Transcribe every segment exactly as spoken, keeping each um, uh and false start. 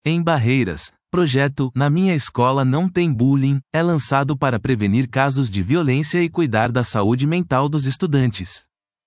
Em Barreiras, projeto Na Minha Escola Não Tem Bullying é lançado para prevenir casos de violência e cuidar da saúde mental dos estudantes.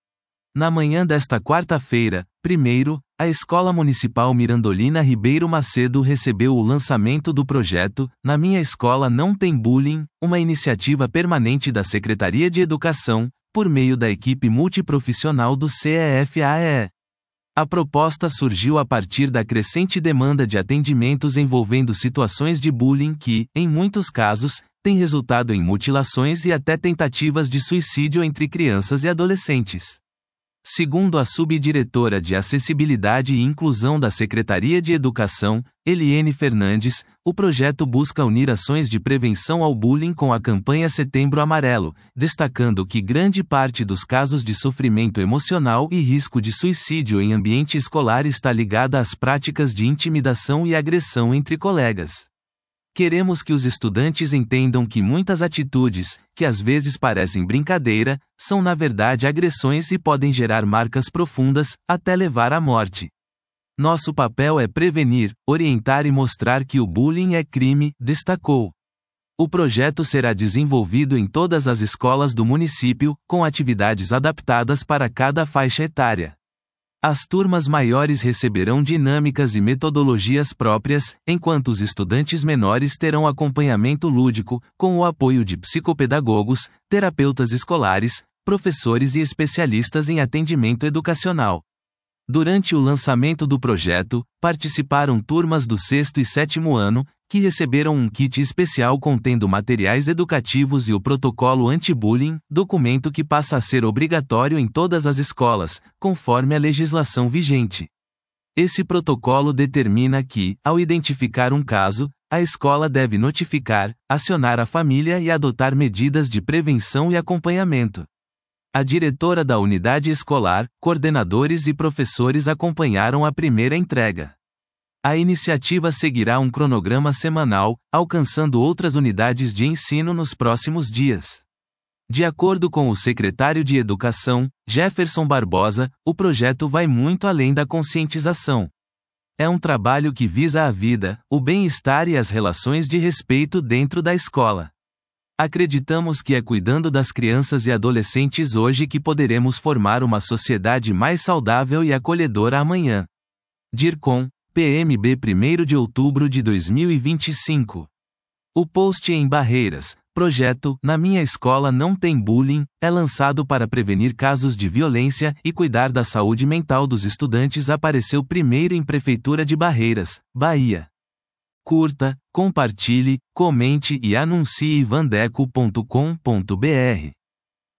Na manhã desta quarta-feira, primeiro, a Escola Municipal Mirandolina Ribeiro Macedo recebeu o lançamento do projeto Na Minha Escola Não Tem Bullying, uma iniciativa permanente da Secretaria de Educação, por meio da equipe multiprofissional do C E F A E E. A proposta surgiu a partir da crescente demanda de atendimentos envolvendo situações de bullying que, em muitos casos, têm resultado em mutilações e até tentativas de suicídio entre crianças e adolescentes. Segundo a subdiretora de Acessibilidade e Inclusão da Secretaria de Educação, Eliene Fernandes, o projeto busca unir ações de prevenção ao bullying com a campanha Setembro Amarelo, destacando que grande parte dos casos de sofrimento emocional e risco de suicídio em ambiente escolar está ligada às práticas de intimidação e agressão entre colegas. Queremos que os estudantes entendam que muitas atitudes, que às vezes parecem brincadeira, são na verdade agressões e podem gerar marcas profundas, até levar à morte. Nosso papel é prevenir, orientar e mostrar que o bullying é crime, destacou. O projeto será desenvolvido em todas as escolas do município, com atividades adaptadas para cada faixa etária. As turmas maiores receberão dinâmicas e metodologias próprias, enquanto os estudantes menores terão acompanhamento lúdico, com o apoio de psicopedagogos, terapeutas escolares, professores e especialistas em atendimento educacional. Durante o lançamento do projeto, participaram turmas do sexto e sétimo ano, que receberam um kit especial contendo materiais educativos e o protocolo anti-bullying, documento que passa a ser obrigatório em todas as escolas, conforme a legislação vigente. Esse protocolo determina que, ao identificar um caso, a escola deve notificar, acionar a família e adotar medidas de prevenção e acompanhamento. A diretora da unidade escolar, coordenadores e professores acompanharam a primeira entrega. A iniciativa seguirá um cronograma semanal, alcançando outras unidades de ensino nos próximos dias. De acordo com o secretário de Educação, Jefferson Barbosa, o projeto vai muito além da conscientização. É um trabalho que visa a vida, o bem-estar e as relações de respeito dentro da escola. Acreditamos que é cuidando das crianças e adolescentes hoje que poderemos formar uma sociedade mais saudável e acolhedora amanhã. DIRCOM, P M B primeiro de outubro de dois mil e vinte e cinco. O post em Barreiras, projeto Na Minha Escola Não Tem Bullying, é lançado para prevenir casos de violência e cuidar da saúde mental dos estudantes. Apareceu primeiro em Prefeitura de Barreiras, Bahia. Curta, compartilhe, comente e anuncie vandeco ponto com ponto br.